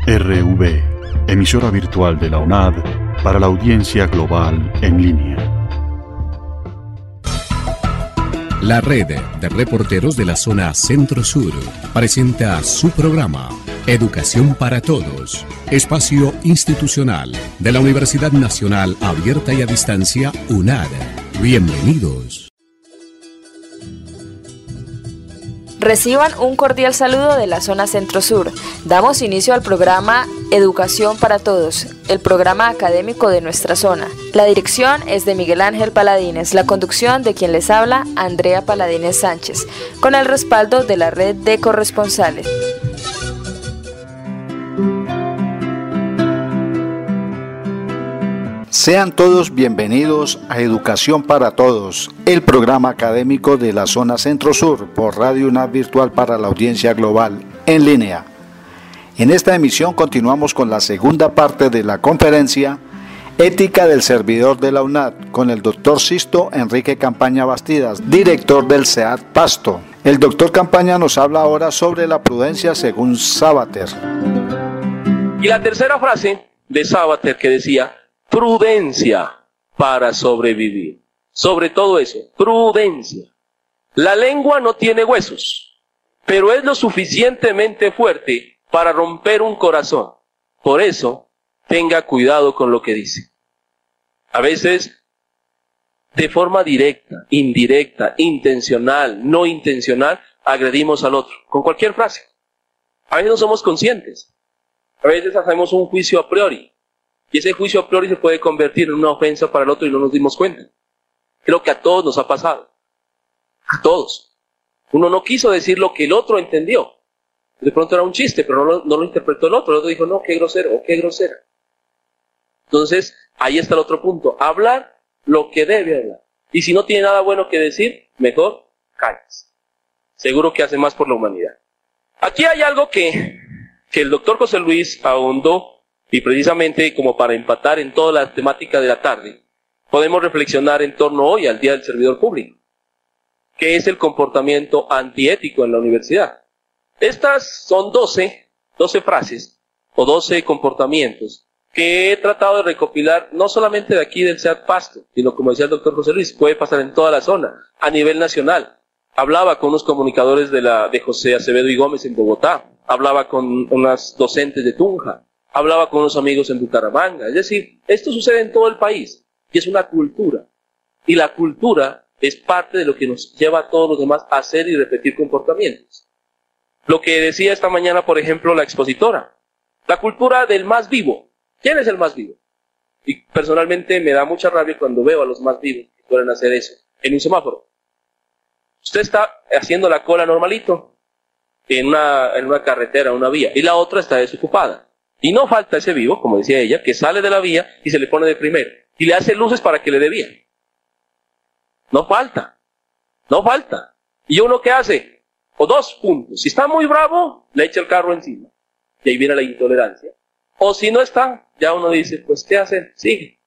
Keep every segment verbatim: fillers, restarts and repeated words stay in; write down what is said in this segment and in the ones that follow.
R V, emisora virtual de la U N A D para la audiencia global en línea. La red de reporteros de la zona Centro-Sur presenta su programa Educación para Todos, espacio institucional de la Universidad Nacional Abierta y a Distancia U N A D. Bienvenidos. Reciban un cordial saludo de la zona Centro-Sur. Damos inicio al programa Educación para Todos, el programa académico de nuestra zona. La dirección es de Miguel Ángel Paladines, la conducción de quien les habla, Andrea Paladines Sánchez, con el respaldo de la red de corresponsales. Sean todos bienvenidos a Educación para Todos, el programa académico de la zona Centro-Sur por Radio U N A D Virtual para la audiencia global en línea. En esta emisión continuamos con la segunda parte de la conferencia Ética del Servidor de la U N A D con el doctor Sisto Enrique Campaña Bastidas, director del C E A D Pasto. El doctor Campaña nos habla ahora sobre la prudencia según Sabater. Y la tercera frase de Sabater que decía: prudencia para sobrevivir. Sobre todo eso, prudencia. La lengua no tiene huesos, pero es lo suficientemente fuerte para romper un corazón. Por eso, tenga cuidado con lo que dice. A veces, de forma directa, indirecta, intencional, no intencional, agredimos al otro, con cualquier frase. A veces no somos conscientes. A veces hacemos un juicio a priori. Y ese juicio a priori se puede convertir en una ofensa para el otro y no nos dimos cuenta. Creo que a todos nos ha pasado. A todos. Uno no quiso decir lo que el otro entendió. De pronto era un chiste, pero no lo, no lo interpretó el otro. El otro dijo, no, qué grosero o qué grosera. Entonces, ahí está el otro punto. Hablar lo que debe hablar. Y si no tiene nada bueno que decir, mejor calles. Seguro que hace más por la humanidad. Aquí hay algo que, que el doctor José Luis ahondó. Y precisamente como para empatar en toda la temática de la tarde, podemos reflexionar en torno hoy al Día del Servidor Público, que es el comportamiento antiético en la universidad. Estas son doce, doce frases o doce comportamientos que he tratado de recopilar no solamente de aquí del C E A D Pasto, sino como decía el doctor José Luis, puede pasar en toda la zona, a nivel nacional. Hablaba con unos comunicadores de, la, de José Acevedo y Gómez en Bogotá, hablaba con unas docentes de Tunja, hablaba con unos amigos en Bucaramanga. Es decir, esto sucede en todo el país y es una cultura. Y la cultura es parte de lo que nos lleva a todos los demás a hacer y repetir comportamientos. Lo que decía esta mañana, por ejemplo, la expositora. La cultura del más vivo. ¿Quién es el más vivo? Y personalmente me da mucha rabia cuando veo a los más vivos que pueden hacer eso en un semáforo. Usted está haciendo la cola normalito en una, en una carretera, una vía, y la otra está desocupada. Y no falta ese vivo, como decía ella, que sale de la vía y se le pone de primero. Y le hace luces para que le dé bien. No falta. No falta. ¿Y uno qué hace? O dos puntos. Si está muy bravo, le echa el carro encima. Y ahí viene la intolerancia. O si no está, ya uno dice, pues ¿qué hacer? Sigue.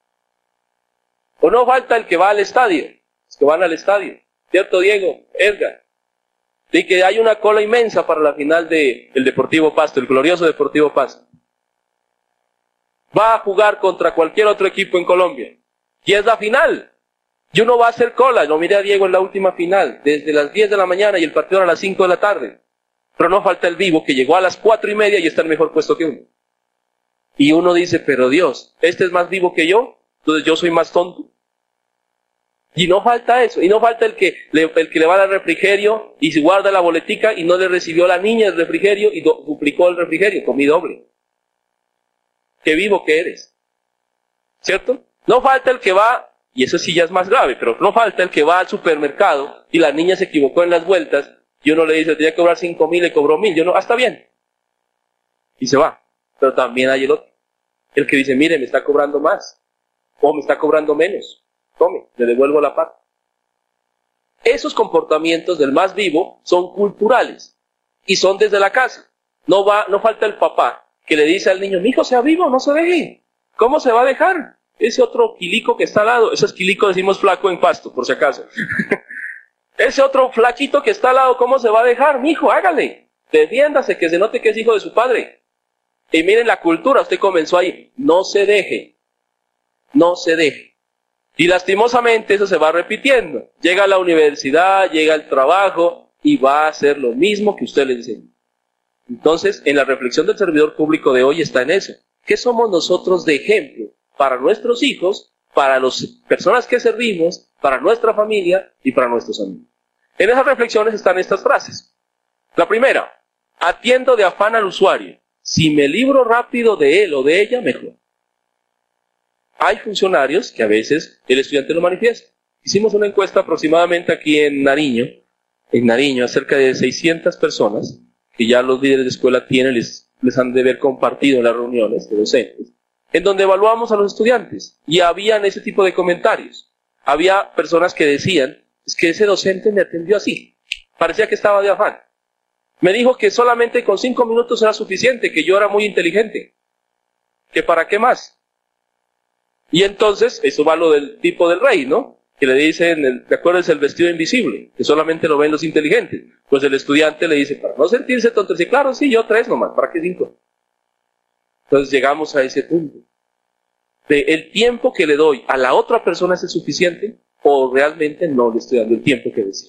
O no falta el que va al estadio. Los que van al estadio. ¿Cierto, Diego? Edgar. Y que hay una cola inmensa para la final del de Deportivo Pasto, el glorioso Deportivo Pasto. Va a jugar contra cualquier otro equipo en Colombia. Y es la final. Y uno va a hacer cola. Lo miré a Diego en la última final, desde las diez de la mañana y el partido era a las cinco de la tarde. Pero no falta el vivo que llegó a las cuatro y media y está en mejor puesto que uno. Y uno dice, pero Dios, ¿este es más vivo que yo? Entonces yo soy más tonto. Y no falta eso, y no falta el que, le, el que le va a dar refrigerio y se guarda la boletica y no le recibió la niña el refrigerio y do, duplicó el refrigerio, comí doble. Qué vivo que eres. ¿Cierto? No falta el que va, y eso sí ya es más grave, pero no falta el que va al supermercado y la niña se equivocó en las vueltas y uno le dice, tenía que cobrar cinco mil, le cobró mil, yo no, ah, está bien. Y se va. Pero también hay el otro, el que dice, mire, me está cobrando más, o me está cobrando menos. Tome, le devuelvo la parte. Esos comportamientos del más vivo son culturales y son desde la casa. No va, no falta el papá que le dice al niño, mi hijo sea vivo, no se deje. ¿Cómo se va a dejar? Ese otro quilico que está al lado, ese es quilico, decimos flaco en Pasto, por si acaso. Ese otro flaquito que está al lado, ¿cómo se va a dejar? Mi hijo, hágale. Defiéndase, que se note que es hijo de su padre. Y miren la cultura, usted comenzó ahí, no se deje, no se deje. Y lastimosamente eso se va repitiendo. Llega a la universidad, llega al trabajo y va a hacer lo mismo que usted le enseñó. Entonces, en la reflexión del servidor público de hoy está en eso. ¿Qué somos nosotros de ejemplo para nuestros hijos, para las personas que servimos, para nuestra familia y para nuestros amigos? En esas reflexiones están estas frases. La primera, atiendo de afán al usuario. Si me libro rápido de él o de ella, mejor. Hay funcionarios que a veces el estudiante lo manifiesta. Hicimos una encuesta aproximadamente aquí en Nariño, en Nariño, a cerca de seiscientas personas, que ya los líderes de escuela tienen, les, les han de haber compartido en las reuniones de docentes, en donde evaluamos a los estudiantes, y habían ese tipo de comentarios. Había personas que decían, es que ese docente me atendió así, parecía que estaba de afán. Me dijo que solamente con cinco minutos era suficiente, que yo era muy inteligente, que para qué más. Y entonces, eso va lo del tipo del rey, ¿no? Que le dicen, ¿te acuerdas el vestido invisible? Que solamente lo ven los inteligentes. Pues el estudiante le dice, para no sentirse tonto, sí, claro, sí, yo tres nomás, ¿para qué cinco? Entonces llegamos a ese punto. De el tiempo que le doy a la otra persona es el suficiente, o realmente no le estoy dando el tiempo que decía.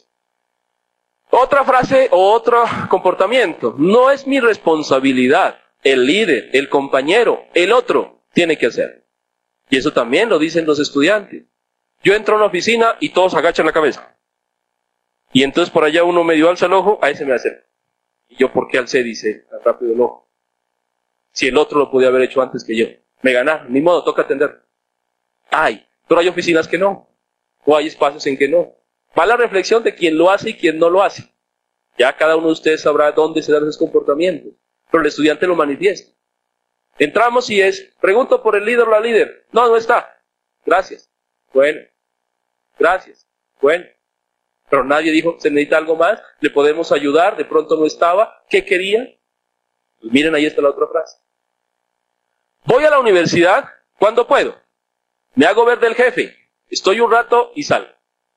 Otra frase o otro comportamiento. No es mi responsabilidad. El líder, el compañero, el otro tiene que hacer. Y eso también lo dicen los estudiantes. Yo entro a una oficina y todos agachan la cabeza. Y entonces por allá uno medio alza el ojo, a ese me hace. ¿Y yo por qué alcé? Dice tan rápido el ojo. Si el otro lo podía haber hecho antes que yo. Me ganaron, ni modo, toca atender. Hay, pero hay oficinas que no. O hay espacios en que no. Va la reflexión de quién lo hace y quién no lo hace. Ya cada uno de ustedes sabrá dónde se dan esos comportamientos. Pero el estudiante lo manifiesta. Entramos y es, pregunto por el líder o la líder. No, no está. Gracias. Bueno. Gracias. Bueno. Pero nadie dijo, se necesita algo más, le podemos ayudar, de pronto no estaba. ¿Qué quería? Pues miren, ahí está la otra frase. Voy a la universidad cuando puedo. Me hago ver del jefe. Estoy un rato y salgo.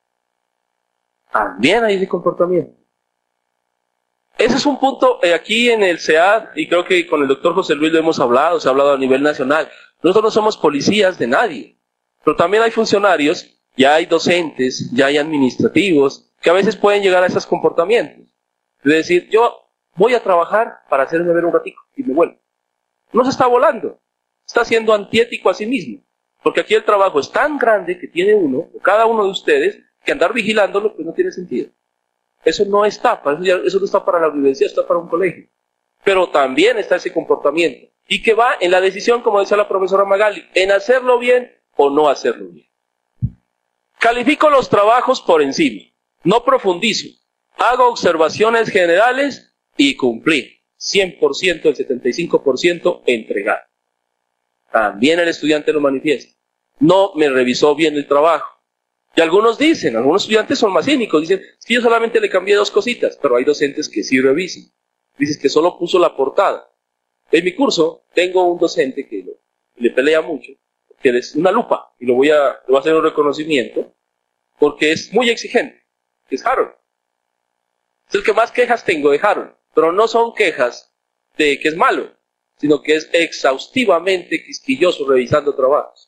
También hay ese comportamiento. Ese es un punto eh, aquí en el C E A D, y creo que con el doctor José Luis lo hemos hablado, se ha hablado a nivel nacional. Nosotros no somos policías de nadie, pero también hay funcionarios, ya hay docentes, ya hay administrativos, que a veces pueden llegar a esos comportamientos. Es decir, yo voy a trabajar para hacerme ver un ratito y me vuelvo. No se está volando, está siendo antiético a sí mismo, porque aquí el trabajo es tan grande que tiene uno, o cada uno de ustedes, que andar vigilándolo pues no tiene sentido. Eso no está, para eso, ya, eso no está para la universidad, está para un colegio. Pero también está ese comportamiento, y que va en la decisión, como decía la profesora Magali, en hacerlo bien o no hacerlo bien. Califico los trabajos por encima, no profundizo, hago observaciones generales y cumplí. cien por ciento, el setenta y cinco por ciento entregar. También el estudiante lo manifiesta. No me revisó bien el trabajo. Y algunos dicen, algunos estudiantes son más cínicos, dicen, es que yo solamente le cambié dos cositas, pero hay docentes que sí revisan. Dicen que solo puso la portada. En mi curso tengo un docente que lo, le pelea mucho, que es una lupa, y lo voy a, le voy a hacer un reconocimiento, porque es muy exigente, que es Harold. Es el que más quejas tengo de Harold, pero no son quejas de que es malo, sino que es exhaustivamente quisquilloso revisando trabajos.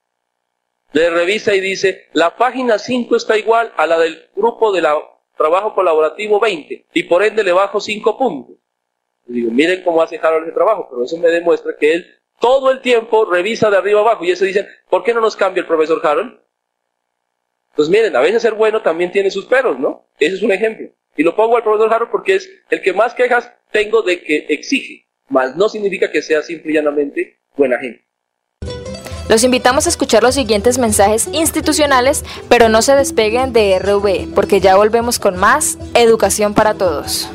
Le revisa y dice, la página cinco está igual a la del grupo de la trabajo colaborativo veinte, y por ende le bajo cinco puntos. Le digo, miren cómo hace Harold ese trabajo, pero eso me demuestra que él todo el tiempo revisa de arriba abajo, y eso dicen, ¿por qué no nos cambia el profesor Harold? Entonces miren, a veces ser bueno también tiene sus peros, ¿no? Ese es un ejemplo. Y lo pongo al profesor Harold porque es el que más quejas tengo de que exige, mas no significa que sea simple y llanamente buena gente. Los invitamos a escuchar los siguientes mensajes institucionales, pero no se despeguen de R V, porque ya volvemos con más Educación para Todos.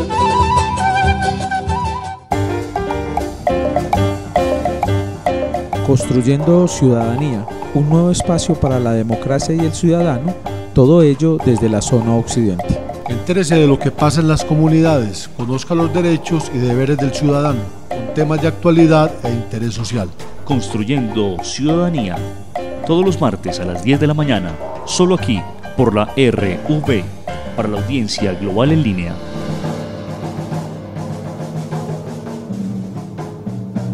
Construyendo ciudadanía, un nuevo espacio para la democracia y el ciudadano, todo ello desde la zona occidente. Entérese de lo que pasa en las comunidades, conozca los derechos y deberes del ciudadano, con temas de actualidad e interés social. Construyendo Ciudadanía, todos los martes a las diez de la mañana, solo aquí, por la R V, para la audiencia global en línea.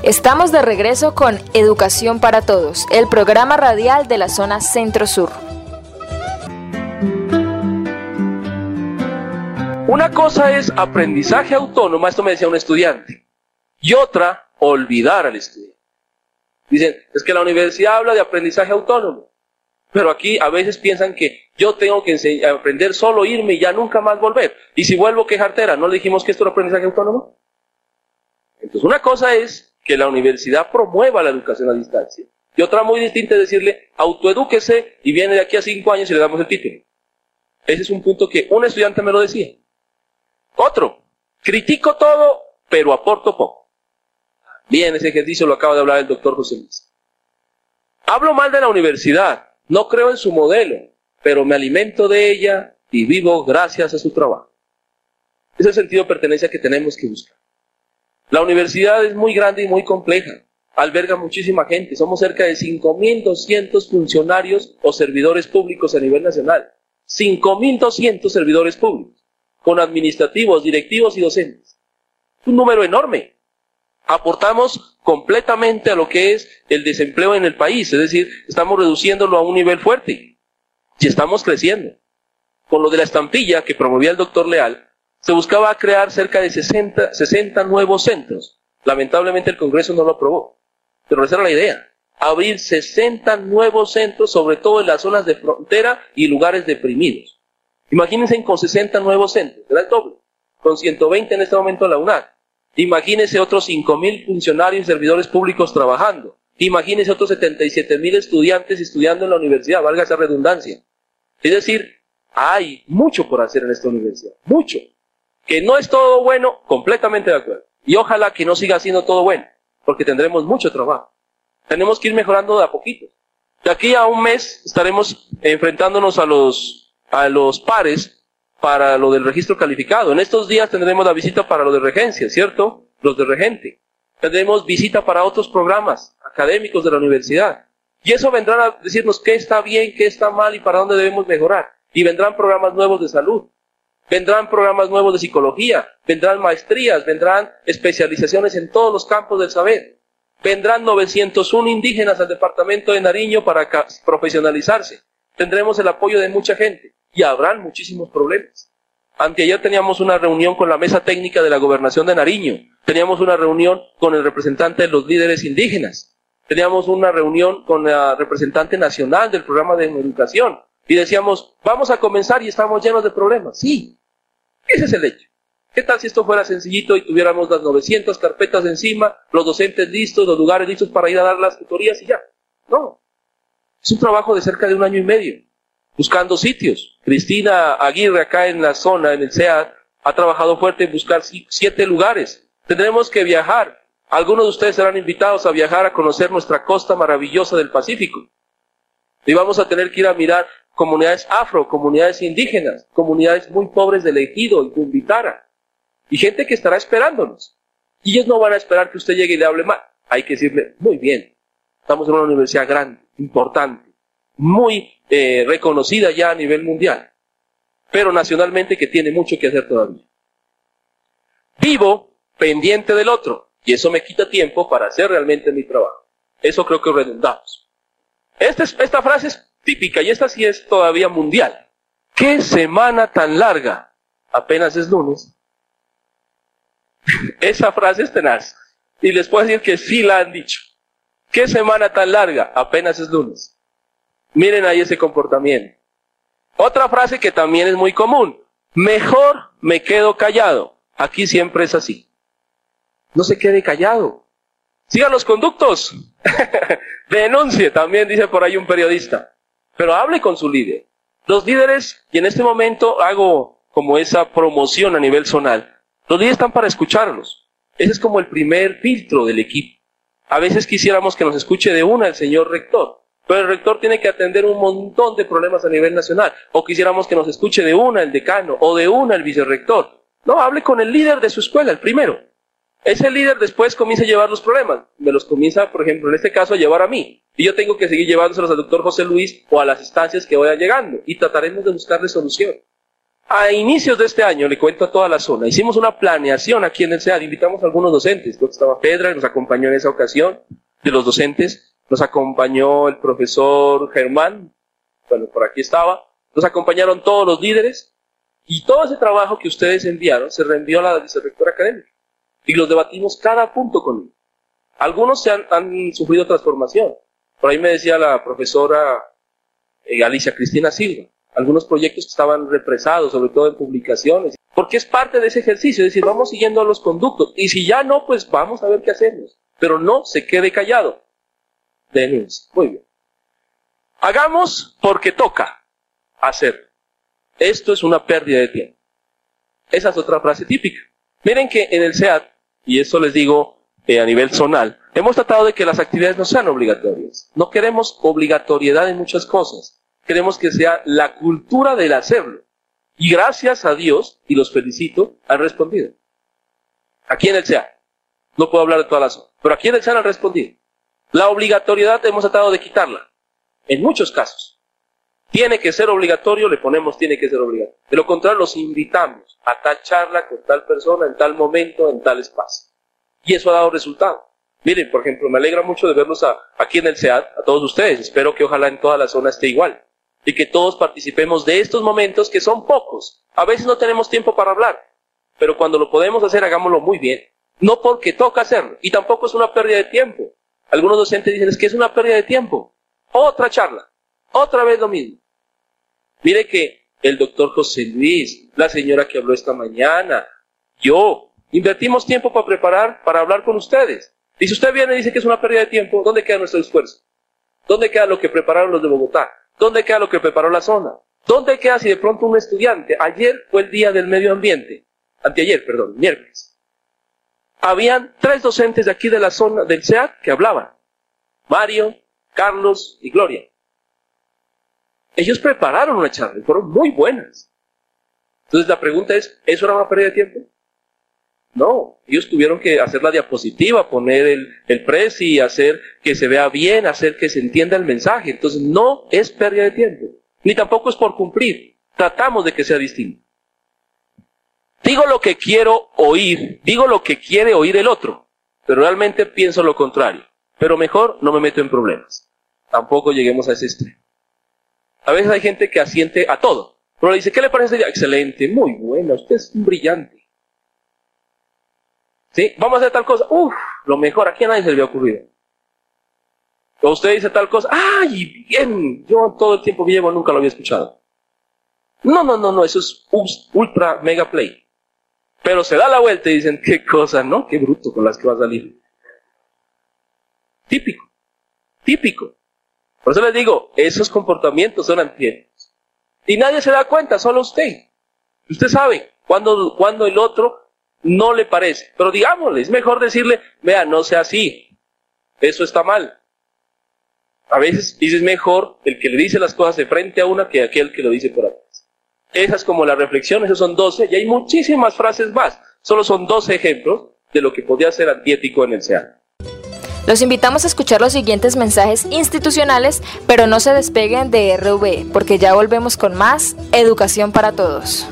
Estamos de regreso con Educación para Todos, el programa radial de la zona Centro-Sur. Una cosa es aprendizaje autónomo, esto me decía un estudiante, y otra, olvidar al estudiante. Dicen, es que la universidad habla de aprendizaje autónomo, pero aquí a veces piensan que yo tengo que enseñar, aprender solo, irme y ya nunca más volver. Y si vuelvo, ¿qué jartera? ¿No le dijimos que esto era aprendizaje autónomo? Entonces, una cosa es que la universidad promueva la educación a distancia, y otra muy distinta es decirle, autoedúquese y viene de aquí a cinco años y le damos el título. Ese es un punto que un estudiante me lo decía. Otro, critico todo, pero aporto poco. Bien, ese ejercicio lo acaba de hablar el doctor José Luis. Hablo mal de la universidad, no creo en su modelo, pero me alimento de ella y vivo gracias a su trabajo. Es el sentido de pertenencia que tenemos que buscar. La universidad es muy grande y muy compleja, alberga muchísima gente, somos cerca de cinco mil doscientos funcionarios o servidores públicos a nivel nacional. cinco mil doscientos servidores públicos, con administrativos, directivos y docentes. Un número enorme. Aportamos completamente a lo que es el desempleo en el país, es decir, estamos reduciéndolo a un nivel fuerte y estamos creciendo. Con lo de la estampilla que promovía el doctor Leal, se buscaba crear cerca de sesenta, sesenta nuevos centros. Lamentablemente el Congreso no lo aprobó, pero esa era la idea. Abrir sesenta nuevos centros, sobre todo en las zonas de frontera y lugares deprimidos. Imagínense con sesenta nuevos centros, era el doble, con ciento veinte en este momento en la UNAD. Imagínense otros cinco mil funcionarios y servidores públicos trabajando. Imagínense otros setenta y siete mil estudiantes estudiando en la universidad, valga esa redundancia. Es decir, hay mucho por hacer en esta universidad, mucho. Que no es todo bueno, completamente de acuerdo. Y ojalá que no siga siendo todo bueno, porque tendremos mucho trabajo. Tenemos que ir mejorando de a poquito. De aquí a un mes estaremos enfrentándonos a los, a los pares para lo del registro calificado. En estos días tendremos la visita para lo de regencia, ¿cierto? Los de regente. Tendremos visita para otros programas académicos de la universidad. Y eso vendrán a decirnos qué está bien, qué está mal y para dónde debemos mejorar. Y vendrán programas nuevos de salud. Vendrán programas nuevos de psicología, vendrán maestrías, vendrán especializaciones en todos los campos del saber. Vendrán novecientos uno indígenas al departamento de Nariño para profesionalizarse. Tendremos el apoyo de mucha gente y habrán muchísimos problemas. Anteayer teníamos una reunión con la mesa técnica de la gobernación de Nariño. Teníamos una reunión con el representante de los líderes indígenas. Teníamos una reunión con la representante nacional del programa de educación. Y decíamos, vamos a comenzar y estamos llenos de problemas. Sí, ese es el hecho. ¿Qué tal si esto fuera sencillito y tuviéramos las novecientas carpetas encima, los docentes listos, los lugares listos para ir a dar las tutorías y ya? No. Es un trabajo de cerca de un año y medio, buscando sitios. Cristina Aguirre, acá en la zona, en el C E A D, ha trabajado fuerte en buscar siete lugares. Tendremos que viajar. Algunos de ustedes serán invitados a viajar a conocer nuestra costa maravillosa del Pacífico. Y vamos a tener que ir a mirar comunidades afro, comunidades indígenas, comunidades muy pobres del Ejido y Cumbitara, y gente que estará esperándonos. Y ellos no van a esperar que usted llegue y le hable mal. Hay que decirle, muy bien, estamos en una universidad grande, importante, muy eh, reconocida ya a nivel mundial, pero nacionalmente que tiene mucho que hacer todavía. Vivo pendiente del otro, y eso me quita tiempo para hacer realmente mi trabajo. Eso creo que redundamos. Esta, es, esta frase es típica, y esta sí es todavía mundial. ¡Qué semana tan larga! Apenas es lunes. Esa frase es tenaz. Y les puedo decir que sí la han dicho. ¡Qué semana tan larga! Apenas es lunes. Miren ahí ese comportamiento. Otra frase que también es muy común. Mejor me quedo callado. Aquí siempre es así. No se quede callado. Sigan los conductos. Denuncie, también dice por ahí un periodista. Pero hable con su líder. Los líderes, y en este momento hago como esa promoción a nivel zonal, los líderes están para escucharlos. Ese es como el primer filtro del equipo. A veces quisiéramos que nos escuche de una el señor rector, pero el rector tiene que atender un montón de problemas a nivel nacional. O quisiéramos que nos escuche de una el decano, o de una el vicerrector. No, hable con el líder de su escuela, el primero. Ese líder después comienza a llevar los problemas. Me los comienza, por ejemplo, en este caso, a llevar a mí. Y yo tengo que seguir llevándoselos al doctor José Luis o a las instancias que vayan llegando. Y trataremos de buscarle solución. A inicios de este año, le cuento a toda la zona, hicimos una planeación aquí en el SEAD, invitamos a algunos docentes, creo que estaba Pedra, que nos acompañó en esa ocasión, de los docentes, nos acompañó el profesor Germán, bueno, por aquí estaba, nos acompañaron todos los líderes, y todo ese trabajo que ustedes enviaron se reenvió a la vicerrectora académica, y los debatimos cada punto con él. Algunos se han, han sufrido transformación, por ahí me decía la profesora eh, Alicia Cristina Silva, algunos proyectos que estaban represados, sobre todo en publicaciones, porque es parte de ese ejercicio, es decir, vamos siguiendo los conductos, y si ya no, pues vamos a ver qué hacemos, pero no se quede callado. Denuncia. Muy bien. Hagamos porque toca hacer. Esto es una pérdida de tiempo. Esa es otra frase típica. Miren que en el SEAD, y esto les digo eh, a nivel zonal, hemos tratado de que las actividades no sean obligatorias. No queremos obligatoriedad en muchas cosas. Queremos que sea la cultura del hacerlo. Y gracias a Dios, y los felicito, han respondido. Aquí en el SEAD. No puedo hablar de toda la zona, pero aquí en el SEAD han respondido. La obligatoriedad hemos tratado de quitarla. En muchos casos. Tiene que ser obligatorio, le ponemos tiene que ser obligatorio. De lo contrario, los invitamos a tal charla con tal persona, en tal momento, en tal espacio. Y eso ha dado resultado. Miren, por ejemplo, me alegra mucho de verlos a, aquí en el SEAD, a todos ustedes. Espero que ojalá en toda la zona esté igual. Y que todos participemos de estos momentos que son pocos. A veces no tenemos tiempo para hablar, pero cuando lo podemos hacer, hagámoslo muy bien. No porque toca hacerlo, y tampoco es una pérdida de tiempo. Algunos docentes dicen, es que es una pérdida de tiempo. Otra charla, otra vez lo mismo. Mire que el doctor José Luis, la señora que habló esta mañana, yo, invertimos tiempo para preparar, para hablar con ustedes. Y si usted viene y dice que es una pérdida de tiempo, ¿dónde queda nuestro esfuerzo? ¿Dónde queda lo que prepararon los de Bogotá? ¿Dónde queda lo que preparó la zona? ¿Dónde queda si de pronto un estudiante? Ayer fue el día del medio ambiente. Anteayer, perdón, miércoles. Habían tres docentes de aquí de la zona del SEAD que hablaban. Mario, Carlos y Gloria. Ellos prepararon una charla y fueron muy buenas. Entonces la pregunta es, ¿eso era una pérdida de tiempo? No, ellos tuvieron que hacer la diapositiva, poner el, el presi, hacer que se vea bien, hacer que se entienda el mensaje. Entonces no es pérdida de tiempo, ni tampoco es por cumplir. Tratamos de que sea distinto. Digo lo que quiero oír, digo lo que quiere oír el otro, pero realmente pienso lo contrario. Pero mejor no me meto en problemas. Tampoco lleguemos a ese extremo. A veces hay gente que asiente a todo. Pero le dice, ¿qué le parece? Excelente, muy buena, usted es un brillante. ¿Sí? Vamos a hacer tal cosa. Uf, lo mejor, aquí a nadie se le había ocurrido. O usted dice tal cosa. ¡Ay, bien! Yo todo el tiempo que llevo nunca lo había escuchado. No, no, no, no, eso es ultra mega play. Pero se da la vuelta y dicen, qué cosa, ¿no? Qué bruto con las que va a salir. Típico. Típico. Por eso les digo, esos comportamientos son antiéticos. Y nadie se da cuenta, solo usted. Usted sabe cuando, cuando el otro no le parece. Pero digámosle, es mejor decirle, vea, no sea así. Eso está mal. A veces es mejor el que le dice las cosas de frente a una que aquel que lo dice por atrás. Esa es como la reflexión, esos son doce, y hay muchísimas frases más. Solo son doce ejemplos de lo que podría ser antiético en el SEAD. Los invitamos a escuchar los siguientes mensajes institucionales, pero no se despeguen de R V, porque ya volvemos con más Educación para Todos.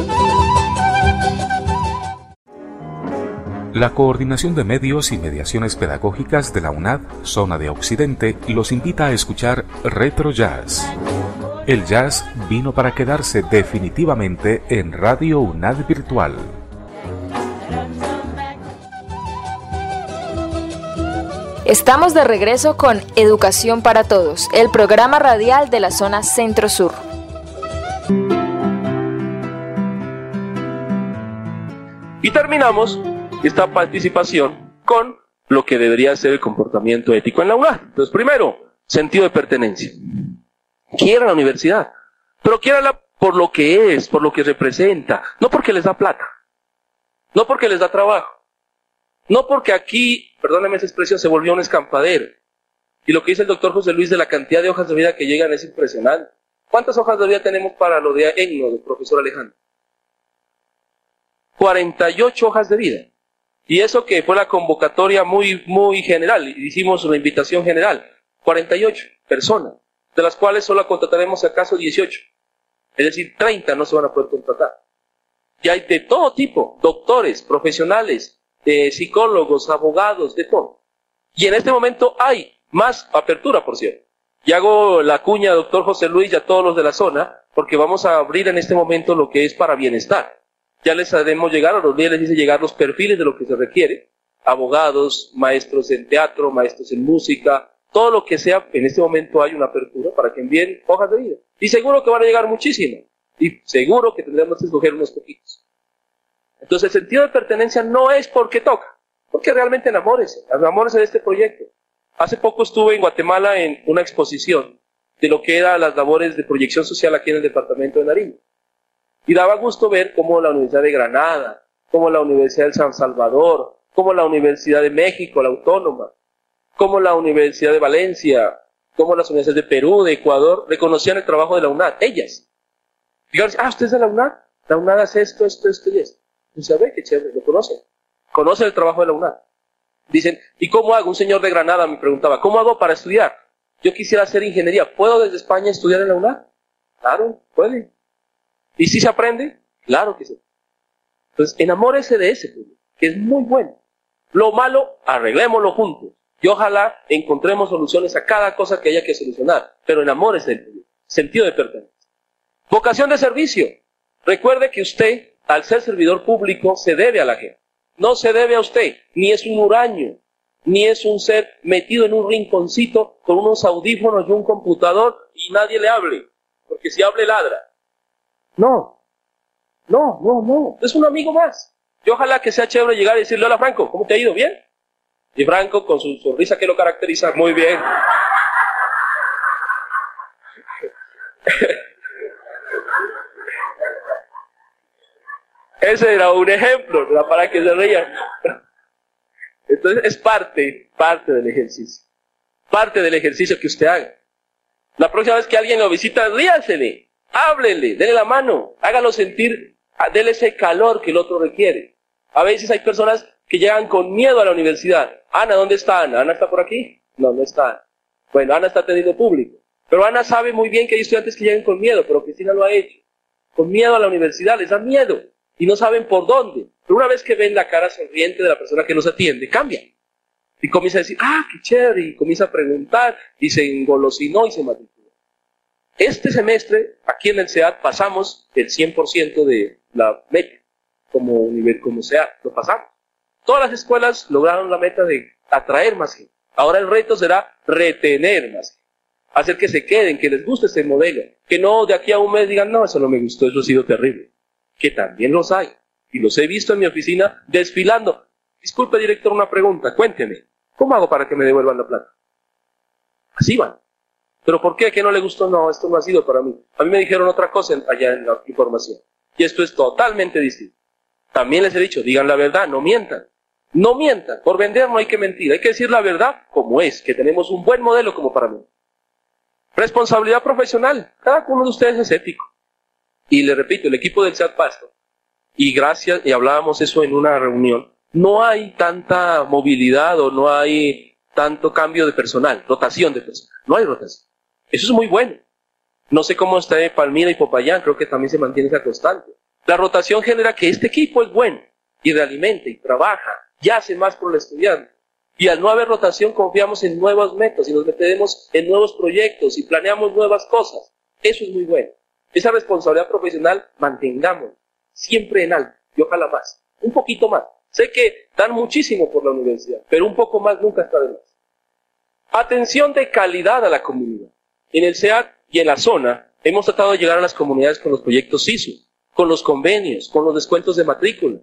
La Coordinación de Medios y Mediaciones Pedagógicas de la UNAD, Zona de Occidente, los invita a escuchar Retro Jazz. El jazz vino para quedarse definitivamente en Radio UNAD Virtual. Estamos de regreso con Educación para Todos, el programa radial de la zona Centro-Sur. Y terminamos esta participación con lo que debería ser el comportamiento ético en la UNAD. Entonces, primero, sentido de pertenencia. Quiera la universidad, pero quiérala por lo que es, por lo que representa, no porque les da plata, no porque les da trabajo, no porque aquí, perdónenme esa expresión, se volvió un escampadero. Y lo que dice el doctor José Luis de la cantidad de hojas de vida que llegan es impresionante. ¿Cuántas hojas de vida tenemos para lo de EGNO, del profesor Alejandro? cuarenta y ocho hojas de vida. Y eso que fue la convocatoria muy, muy general, hicimos una invitación general. cuarenta y ocho personas, de las cuales solo contrataremos acaso dieciocho. Es decir, treinta no se van a poder contratar. Y hay de todo tipo, doctores, profesionales, eh, psicólogos, abogados, de todo. Y en este momento hay más apertura, por cierto. Y hago la cuña, doctor José Luis, y a todos los de la zona, porque vamos a abrir en este momento lo que es para bienestar. Ya les haremos llegar, a los días les hice llegar los perfiles de lo que se requiere. Abogados, maestros en teatro, maestros en música, todo lo que sea. En este momento hay una apertura para que envíen hojas de vida. Y seguro que van a llegar muchísimas. Y seguro que tendremos que escoger unos poquitos. Entonces el sentido de pertenencia no es porque toca, porque realmente enamórese, enamórese de este proyecto. Hace poco estuve en Guatemala en una exposición de lo que eran las labores de proyección social aquí en el departamento de Nariño. Y daba gusto ver cómo la Universidad de Granada, cómo la Universidad de San Salvador, cómo la Universidad de México, la Autónoma, cómo la Universidad de Valencia, cómo las universidades de Perú, de Ecuador, reconocían el trabajo de la UNAD, ellas. Digan, ah, ¿usted es de la UNAD? La UNAD hace esto, esto, esto y esto. Y sabe qué chévere, lo conocen. Conocen el trabajo de la UNAD. Dicen, ¿y cómo hago? Un señor de Granada me preguntaba, ¿cómo hago para estudiar? Yo quisiera hacer ingeniería. ¿Puedo desde España estudiar en la UNAD? Claro, puede. ¿Y si se aprende? Claro que sí. Entonces, enamórese de ese proyecto, que es muy bueno. Lo malo, arreglémoslo juntos. Y ojalá encontremos soluciones a cada cosa que haya que solucionar. Pero enamórese del proyecto. Sentido de pertenencia. Vocación de servicio. Recuerde que usted, al ser servidor público, se debe a la gente. No se debe a usted, ni es un huraño, ni es un ser metido en un rinconcito con unos audífonos y un computador y nadie le hable, porque si hable ladra. No, no, no, no, es un amigo más. Y ojalá que sea chévere llegar y decirle, hola Franco, ¿cómo te ha ido? ¿Bien? Y Franco, con su sonrisa que lo caracteriza, muy bien. Ese era un ejemplo, ¿verdad? Para que se rían. Entonces es parte, parte del ejercicio. Parte del ejercicio que usted haga. La próxima vez que alguien lo visita, ríasele, háblele, dele la mano, hágalo sentir, dele ese calor que el otro requiere. A veces hay personas que llegan con miedo a la universidad. Ana, ¿dónde está Ana? ¿Ana está por aquí? No, no está. Bueno, Ana está atendiendo público. Pero Ana sabe muy bien que hay estudiantes que llegan con miedo, pero Cristina lo ha hecho. Con miedo a la universidad, les da miedo. Y no saben por dónde. Pero una vez que ven la cara sonriente de la persona que los atiende, cambian. Y comienza a decir, ah, qué chévere, y comienza a preguntar, y se engolosinó y se matriculó. Este semestre, aquí en el C E A T, pasamos el cien por ciento de la meta, como nivel, como C E A T, lo pasamos. Todas las escuelas lograron la meta de atraer más gente. Ahora el reto será retener más gente. Hacer que se queden, que les guste este modelo. Que no de aquí a un mes digan, no, eso no me gustó, eso ha sido terrible. Que también los hay, y los he visto en mi oficina desfilando. Disculpe, director, una pregunta, cuénteme, ¿cómo hago para que me devuelvan la plata? Así van. ¿Pero por qué? ¿Qué no le gustó? No, esto no ha sido para mí. A mí me dijeron otra cosa allá en la información, y esto es totalmente distinto. También les he dicho, digan la verdad, no mientan. No mientan, por vender no hay que mentir, hay que decir la verdad como es, que tenemos un buen modelo como para mí. Responsabilidad profesional, cada uno de ustedes es ético. Y le repito, el equipo del C E A T Pasto, y gracias, y hablábamos eso en una reunión, no hay tanta movilidad o no hay tanto cambio de personal, rotación de personal, no hay rotación. Eso es muy bueno. No sé cómo está en Palmira y Popayán, creo que también se mantiene esa constante. La rotación genera que este equipo es bueno, y realimenta, y trabaja, y hace más por el estudiante. Y al no haber rotación confiamos en nuevos métodos, y nos metemos en nuevos proyectos, y planeamos nuevas cosas. Eso es muy bueno. Esa responsabilidad profesional mantengamos siempre en alto y ojalá más, un poquito más. Sé que dan muchísimo por la universidad, pero un poco más nunca está de más. Atención de calidad a la comunidad. En el C E A T y en la zona hemos tratado de llegar a las comunidades con los proyectos S I S U, con los convenios, con los descuentos de matrícula.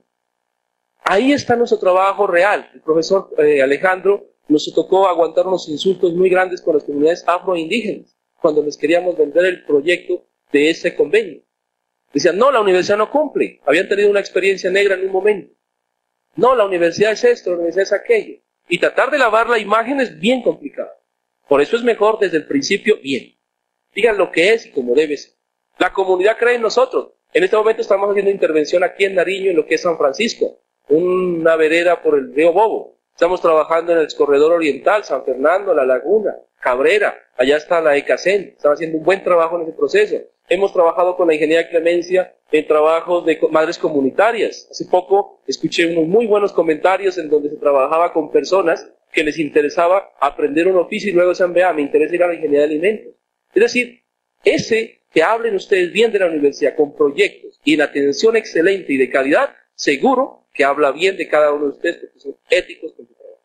Ahí está nuestro trabajo real. El profesor eh, Alejandro nos tocó aguantar unos insultos muy grandes con las comunidades afroindígenas cuando les queríamos vender el proyecto de ese convenio. Decían, no, la universidad no cumple. Habían tenido una experiencia negra en un momento. No, la universidad es esto, la universidad es aquello. Y tratar de lavar la imagen es bien complicado. Por eso es mejor desde el principio, bien. Digan lo que es y como debe ser. La comunidad cree en nosotros. En este momento estamos haciendo intervención aquí en Nariño, en lo que es San Francisco. Una vereda por el río Bobo. Estamos trabajando en el corredor oriental, San Fernando, La Laguna. Cabrera, allá está la ECACEN, están haciendo un buen trabajo en ese proceso. Hemos trabajado con la Ingeniería Clemencia en trabajos de madres comunitarias. Hace poco escuché unos muy buenos comentarios en donde se trabajaba con personas que les interesaba aprender un oficio y luego decían, vea, me interesa ir a la ingeniería de alimentos. Es decir, ese que hablen ustedes bien de la universidad con proyectos y en atención excelente y de calidad, seguro que habla bien de cada uno de ustedes porque son éticos con su trabajo.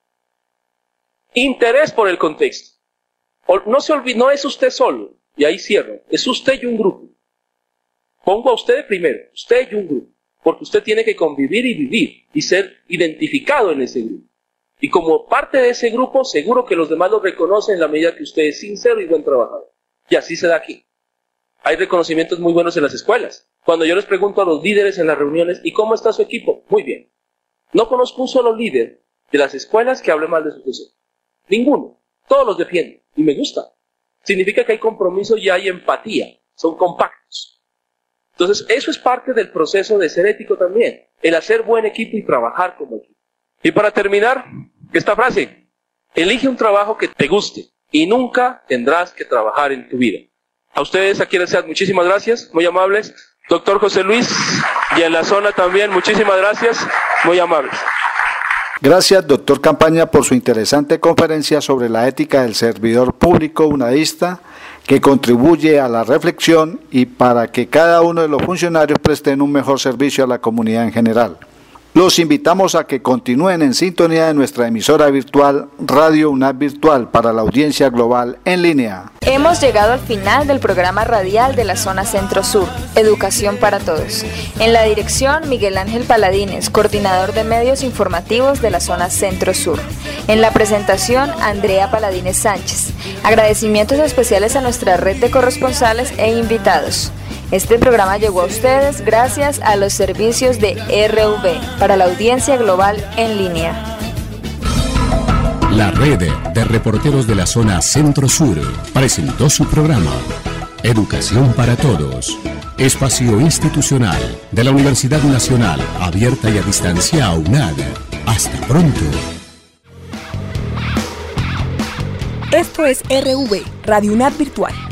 Interés por el contexto. No se olvide, no es usted solo, y ahí cierro, es usted y un grupo. Pongo a usted primero, usted y un grupo, porque usted tiene que convivir y vivir y ser identificado en ese grupo. Y como parte de ese grupo, seguro que los demás lo reconocen en la medida que usted es sincero y buen trabajador. Y así se da aquí. Hay reconocimientos muy buenos en las escuelas. Cuando yo les pregunto a los líderes en las reuniones, ¿y cómo está su equipo? Muy bien. No conozco un solo líder de las escuelas que hable mal de su profesor. Ninguno. Todos los defienden. Y me gusta. Significa que hay compromiso y hay empatía. Son compactos. Entonces, eso es parte del proceso de ser ético también. El hacer buen equipo y trabajar como equipo. Y para terminar, esta frase. Elige un trabajo que te guste y nunca tendrás que trabajar en tu vida. A ustedes, aquí les sean muchísimas gracias, muy amables. Doctor José Luis, y en la zona también, muchísimas gracias, muy amables. Gracias, doctor Campaña, por su interesante conferencia sobre la ética del servidor público unadista, que contribuye a la reflexión y para que cada uno de los funcionarios presten un mejor servicio a la comunidad en general. Los invitamos a que continúen en sintonía de nuestra emisora virtual Radio UNAD Virtual para la audiencia global en línea. Hemos llegado al final del programa radial de la zona Centro-Sur, Educación para Todos. En la dirección, Miguel Ángel Paladines, coordinador de medios informativos de la zona Centro-Sur. En la presentación, Andrea Paladines Sánchez. Agradecimientos especiales a nuestra red de corresponsales e invitados. Este programa llegó a ustedes gracias a los servicios de R V para la audiencia global en línea. La red de reporteros de la zona Centro-Sur presentó su programa Educación para Todos, espacio institucional de la Universidad Nacional Abierta y a Distancia UNAD. Hasta pronto. Esto es R V, Radio UNAD Virtual.